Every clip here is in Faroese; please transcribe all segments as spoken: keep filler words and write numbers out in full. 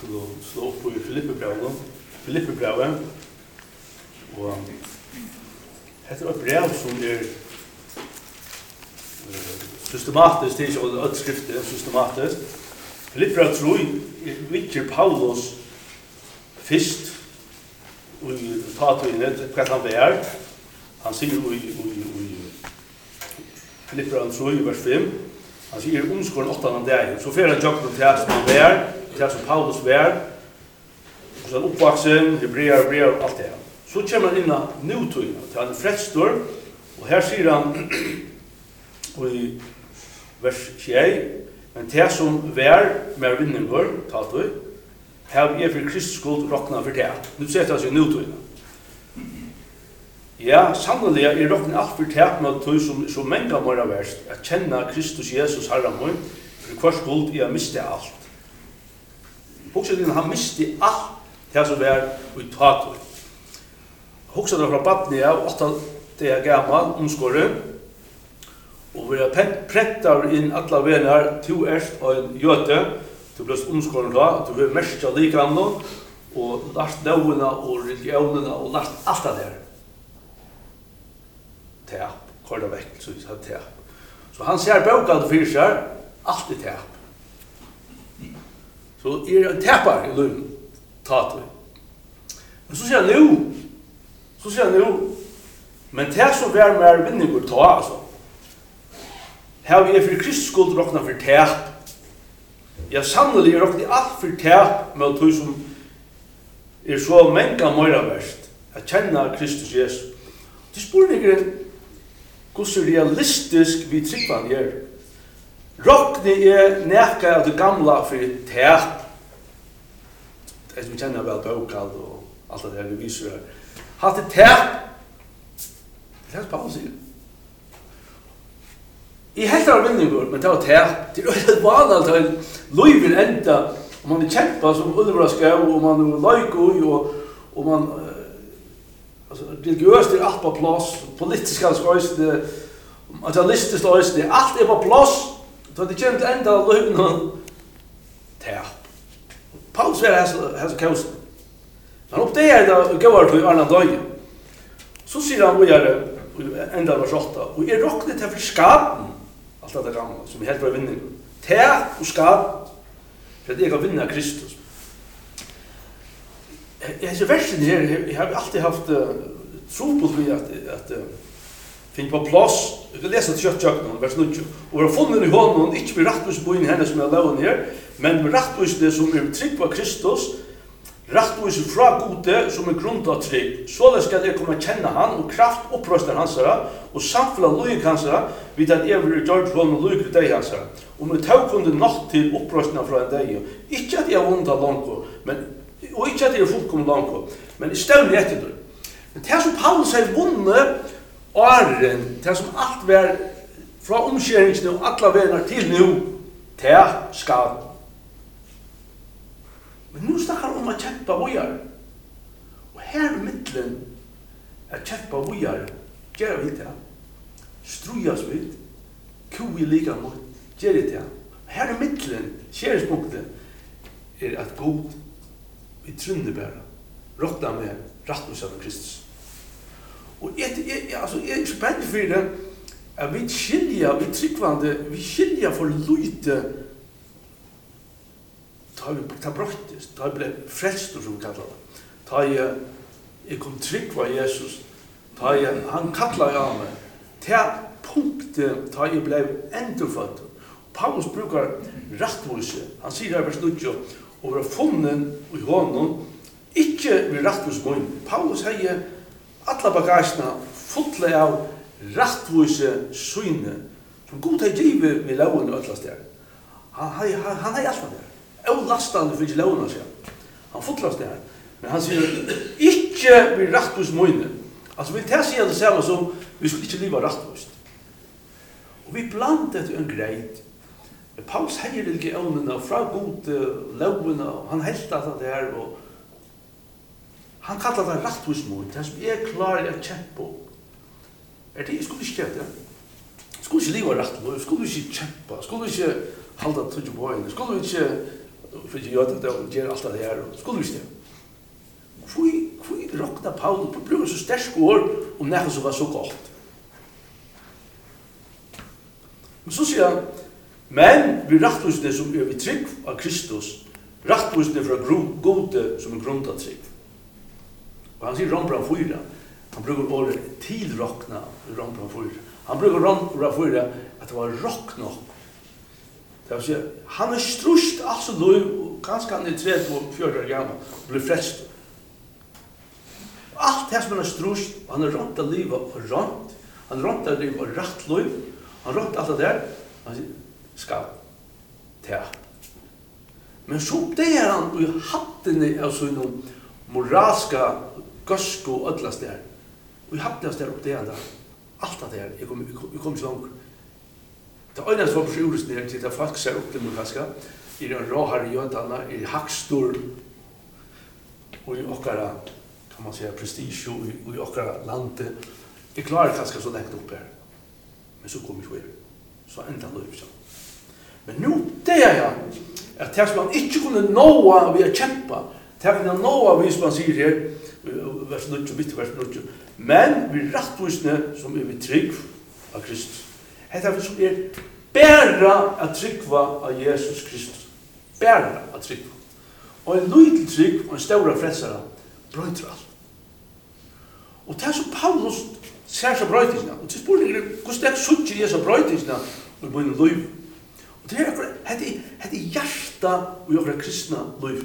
skulle slå upp i Filippebrevet. Filippebrevet. Og dette er et brev som er systematisk, det er ikke alle skrifter, systematisk. Filippebrevet tror jeg vikker Paulus først og ta til hva han er. Han sier i Filippebrevet tror i vers fem, han sier omskåren åttan av deg. Så fer han jokken til som han er, til som Paulus er, og så er oppvaksen, hebreer, hebreer, alt det. Så kommer han inn av nutøyene, til han er fredstor, og her sier han i vers tjei, men til som vær med vinninger, talt vi, her er for Kristus skuld råkna for det. Nu setter han seg nutøyene. Ja, sannelig er råkna alt for det med tøy som så mange må være verst, at kjenne Kristus Jesus Herre min, for hver skuld er miste alt. Hoksett han miste alt det som er ut tatøy. Hoksett det fra badni av åtta det er gammal, omskåren, og vi har prentar inn alle vener, to erst og en jøte, du ble omskåren da, du har merkt av likanno, og lært lovene og religionene, og lært alt det der. Tep, korda vekk, så vi sa tep. Så han ser bøkene fyrir seg, alt er tep. Så er en tepar i løven, tatøy. Men så sier han jo, så sier han jo, men det som er mer vinninger ta, altså. Her vi er for Kristus skuld råkna for tep. Ja, sannelig er råkna alt for tep med tog som er så menga møyra verst, at kjenne Kristus Jesus. Det spør ikke hvordan realistisk vi tryggvann er. Råkna er nekka av det gamla for tep. Det som vi kjenner vel bøkald og alt det her vi viser her. Hatt det tep. Det er Paulus sier. I helt av vinninger, men det var tep. Det er helt vanlig at løyven enda, og man er kjempa som ulvraskau, og man er løykoi, og, og man altså, religiøst er alt på plass, politisk er skøysene, materialistisk løysene, alt er på plass, så det kjent enda løyven og tep. Paulus er hans kausen. Han oppdager det gåar til Arna Døye. Så sier han vi er enda vers åtta, og er råknet til for skaden, alt det gamle, som er helt fra vinningen. Til og skaden, for at jeg kan vinne Kristus. I disse versene her, jeg har alltid haft uh, tro på det at, at uh, finne på plass, jeg kan lese til kjøttjøkken, vers nitton, og vi har funnet i hånden, ikke blir rettvis på inn henne som er loven her, men rettvis det som er trygg på Kristus, rettvis fra gode som er grunnt av trygg. Således skal jeg komme å kjenne han, og kraft opprøster hans her, og samfunnet lojk hans her, vid at jeg vil gjøre hånden og lojk deg hans her. Og med tau kunde nok til opprøstene fra en deg. Ikke at jeg har vondt av langt, men og ikke at det er fullkommen langt, men i stedet etter det. Men det som Paulus har vunnet åren, det som alt var fra omskjæringene og alle venner til nå, til skaden. Men nå snakker han om å kjempe vågjere. Og her i midtelen er kjempe vågjere, gjør vi det. Strujas vi, kui liga mot, gjør vi det. Her i midtelen, skjæringspunktet, er at god vi trunner bare, råkna med rettvisan av Kristus. Og jeg, jeg, jeg, altså, jeg er spennende for det, at vi skilja, vi tryggvande, vi skilja for lute, ta vi ta brøttes, ta vi ble frelstor, som vi kallar det. Ta jeg, jeg kom tryggva Jesus, ta jeg, han kallar jeg av meg, ta punktet, ta jeg ble endurfødt. Paulus brukar rettvise, han sier her vers nitton, og var funnet i hånden, ikke ved rettvis munn. Paulus heier alle bagasjene fulle av rettvise syne, som god har givet ved loven og alle steder. Han heier alt av det. Og lastende for ikke loven av seg. Han fulle av steder. Men han sier, ikke ved rettvis munn. Altså, vi tar seg det samme som, vi skulle ikke leve rettvis. Og vi blandet en greit. Paulus heier religionene fra gode lovene, og han helt at det her, og han kallar det rettvismod, det som er klar å kjempe. Er det, jeg skulle ikke kjempe det. Skulle ikke leve rettvismod, skulle ikke kjempe, skulle ikke halda tøtje på øynene, skulle ikke för jag vet att det ger allt det här skulle vi det. Kvui kvui rockna Paul på brukar så starka ord om när så var så gott. Men så säger han, men vi rättvisne som är vi trygg av Kristus, rättvisne från gode som en grund av trygg. Och han säger Rambran fyra, han brukar ordet tillrockna i Rambran fyra. Han brukar Rambran fyra att det var rock nog. Det vill säga, han är strust alltså då, ganska han är tre på fjärde år gammal och blir frälst. Allt det som han är strust, han är ront att liva och ront, han är ront att liva och rätt liv, han är ront allt det där, han säger, ska, ta. Men så det är han i hatten av sån moralska gosko och ödlas där. Och i hatten där upp det är allt det där, jag kommer kom så långt. Det är en som försöker ner till att folk ser upp det med ganska. I den råhar i jöntarna, i hackstor och i åkara, kan man säga, prestige och i åkara landet. Jag klarar ganska så längt upp här. Men så kommer vi så ända löp så. Men nu, det är jag, att det som man inte kunde nå vid att kämpa, det kunde nå vid som man säger här, vers nio, mitt vers nio, men vi rättvisne som är vi trygg av Kristus. Det är som är bära att tryggva av Jesus Kristus. Bära att tryggva. Och en liten trygg och en stora frälsare bröjter allt. Och det är som Paulus ser så bröjtisna. Och det är spårningen, hvordan det er suttje Jesu bröjtisna og i mine liv. Og det er det hjärta og i okra kristna liv.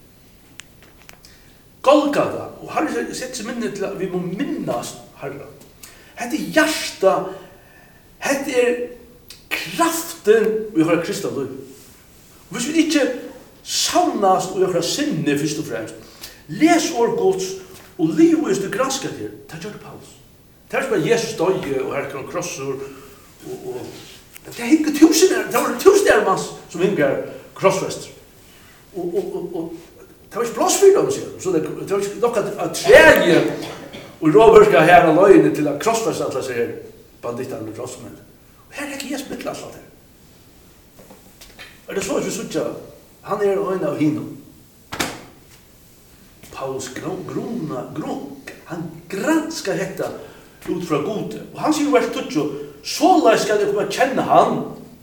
Golgata, og Herre sett seg minne til at vi må minnas Herre. Det er hjärta, det er kraften i okra kristna liv. Hvis vi ikke saunast i okra sinne først og fremst, les år Guds og livet er det granska til, det gjør det Paulus. Det er som Jesus døye og her kan krosser og, og det er ikke tusen her, det var tusen her manns som hingar krossfester. Og, og, og, og det var ikke plass for dem, sier så det, det var ikke nok at tredje og råbørska her av løgene til at krossfester alle sier banditterne med krossmenn. Og her er ikke Jesus mitt alt her. Er det så at vi sutja, han er øyne av hino. Paulus grunna, grunna, han granskar hetta ut fra gode. Og han sier vers tutjo, såleis skal jeg komme kjenne han,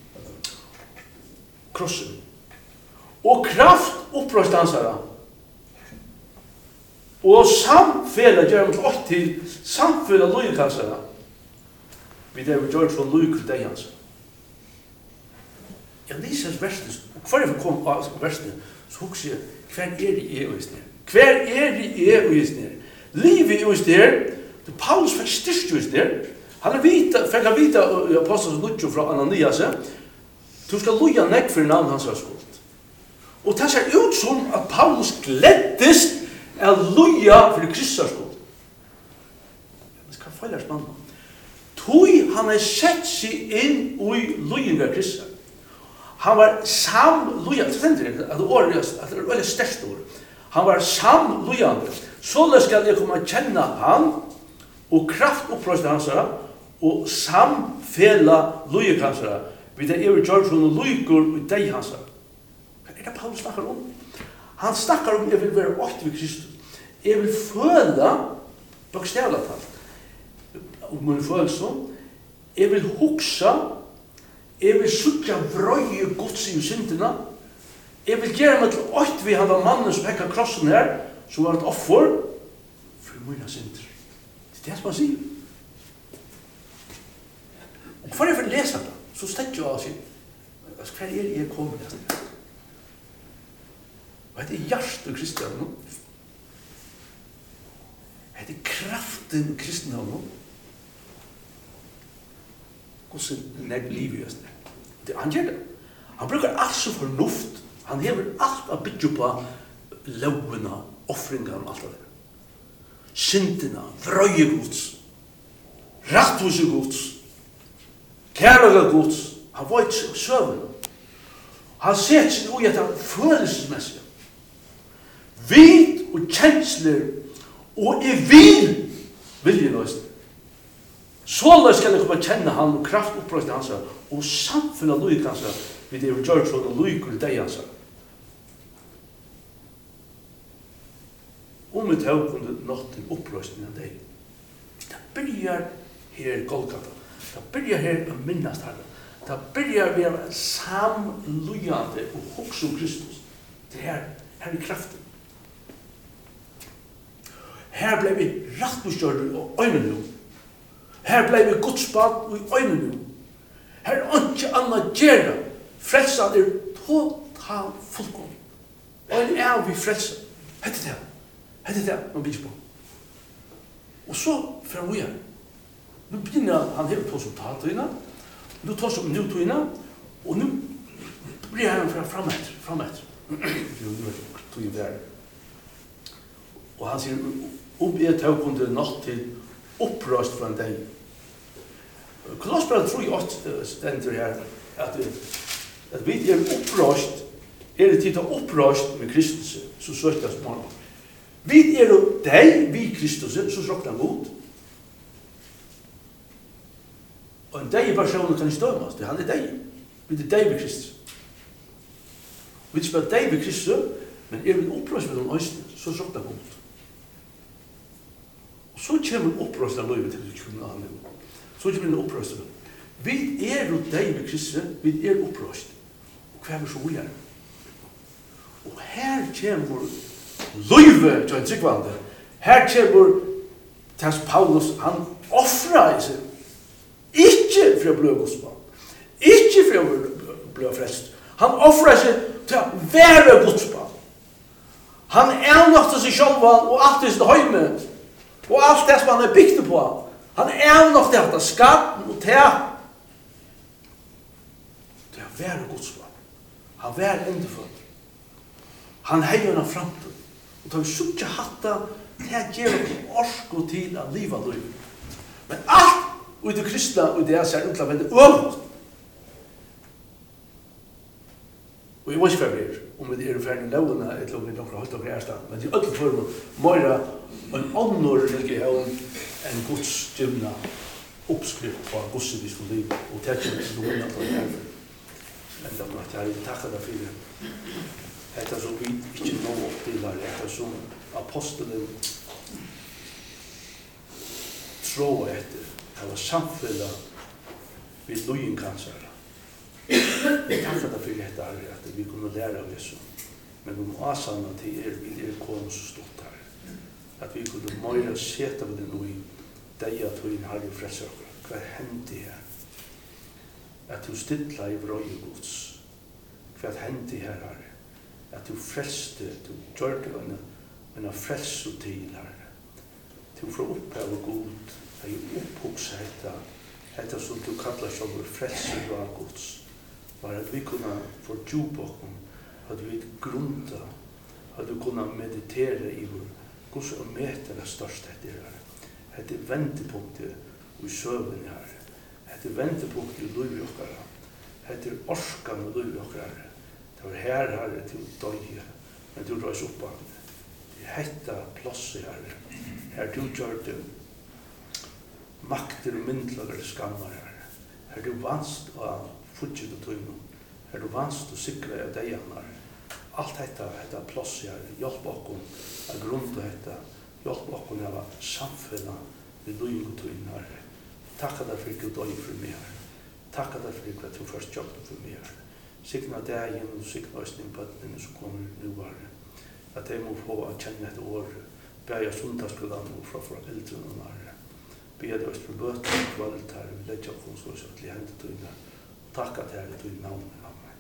krossen, og kraft opprørstansara, og samfela gjør han til åt til samfela lojkansara, vi det vi gjør sånn lojk til deg hans. Jeg lyser verset, og hver jeg kom av verset, så husker jeg, hver er det jeg og i sted? Hver er det jeg og i sted? Livet og i sted, Paulus fikk styrst just der. Han er vita, fikk han vita i Apostles nutjo fra Ananias. Du skal loja nekk for navn hans var skuld. Og det ser ut som at Paulus gleddest er loja for Kristi skuld. Men hva feil er spennende? Tui han er sett seg inn i lojinga Kristi. Han var sam loja, det stender ikke, at det er veldig størst ord. Han var sam lojande. Således skal jeg komme å kjenne han, og kraft opprøste hansara, og samfela lujek hansara, vi det er gjør sånne lujker og deg hansara. Hva er det Paulus snakkar om? Han snakkar om jeg vil være åkt ved Kristus. Jeg vil føle, bokstavlig talt, om min følelse, jeg vil huksa, jeg vil sutja vrøye gods i syndina, jeg vil gjøre meg til åkt ved han av mannen som hekka krossen her, som var et offer, for mine synder. Det er som han sier. Og hva er for å lese det? Så stedt jeg av å si, hva er det jeg kommer til? Hva er det hjertet kristne nå? Hva er det kraften kristne nå? Hvordan er det livet i oss det? Han gjør det. Han bruker alt så fornuft. Han hever alt å bygge på lovene, offringene og alt det der. Syndina, vrøye gods, rattvise gods, kærlega gods, han var ikke søvn. Han sett seg ui etter følelsesmessig. Vid og kjensler, og i vil vilje løsning. Såleis skal jeg komme kjenne han og kraft opprøste hans, og samfunnet lojk hans, vid det vi gjør sånn og lojk og deg hans. om vi tar kunde nått til opprøsning av deg. Det byrjar her i Golgata. Det byrjar her å minnast herre. Det byrjar vi å samlujande og hokse om Kristus. Det her, her er kraften. Her ble vi rattbestørre og øynene. Her ble vi godsbad og øynene. Her er ikke annet gjerne. Frelsen er total fullkommen. Og er vi frelsen. Hette det. Hette det man bygger på. Og så fra vi her. Nu begynner han helt på som tatøyene. Nu tar som nutøyene. Og nu blir han fra frametter. Frametter. Tog i verden. Og han sier, om jeg tar kunde natt til opprøst fra en dag. Kolossbrevet tror jeg også stender her, at, at vi er opprøst, er det tid til opprøst med Kristus, så søkter jeg morgen. Vi er jo deg, vi Kristus, så søkter han god. Og en deg person kan ikke dømes, det han er deg. Vi er deg ved Kristus. Vi er deg ved Kristus, men er vi opprøst med den øyne, så søkter han god. Så kommer opprøst av løyve til tjuende av nivå. Så kommer en opprøst av løyve. Vi er jo deg ved Kristus, vi er opprøst. Og hva er vi så vi er? Og her kommer løyve til en tryggvande. Her kommer Tess Paulus, han offrer seg. Ikke for å bli godsmann. Ikke for å bli frelst. Han offrer seg til å være godsmann. Han avnokter seg selv og alt i sitt høyme. Og alt det som han er bygd på. Han er nok det at skatten og te. Det er være godsmann. Han er endefødt. Han heier han framtid. Og tar vi suttje hatta til å gjøre orsko til å liva liv. Men alt og det kristna og det er ser ut til å vende øvrigt. Og jeg vet ikke hva vi er, om vi er ferdig lovene, et eller annet holdt og greier, men det er ødelig for meg en annen religion enn Guds givna oppskrift på Guds vi skulle liv, og det er ikke så noe annet å gjøre. Men det er at jeg har takket deg for det. Det er så vi ikke nå oppdeler, det er som apostelen tror etter, det var samfunnet vi løyen kanskje. Vi takker deg for dette her, at vi kunne lære av Jesus. Men vi må asanne til er, vi er kommet så stort her. At vi kunne mer sete på den og i deg at vi har jo fredsøker. Hva hendte her? At du stidla i vrøye gods. Hva hendte her her? At du frelste, du gjør det en, en frelse til her. Du får oppheve god, at du opphokser dette, dette som du kallar som frelse av gods. Var at vi kunne fordjupe oss, at vi grunta, at vi kunne meditere i vår hvordan meter er størst dette her. Dette er vendepunktet i søvn her. Dette er vendepunktet i liv i okkara. Dette er orskan i liv i okkara. Det var her her til døye, men du røys opp av det. Det er hetta plasset her. Her du gjør det makter og myndlagere skammer her. Her du vanst av futsit og tøyno. Her du vanst og sikra av deianar. Alt dette, dette plass her, hjelp okkom av grunta dette, hjelp okkom av samfunnet ved løying og tøyno her. Takk deg for Gud døy for meg her. Takk deg for at du først kjøpte for meg her. Sikna deg og sikna oss den bøttene som kommer nu her. At de må få å kjenne et år, bæja sundagsprogram og fra foreldrene og her. Bæja oss for bøttene og kvalitet her, vi legger oss og så til hendet tøyno. Takk at jeg er i tøyno navn. Amen.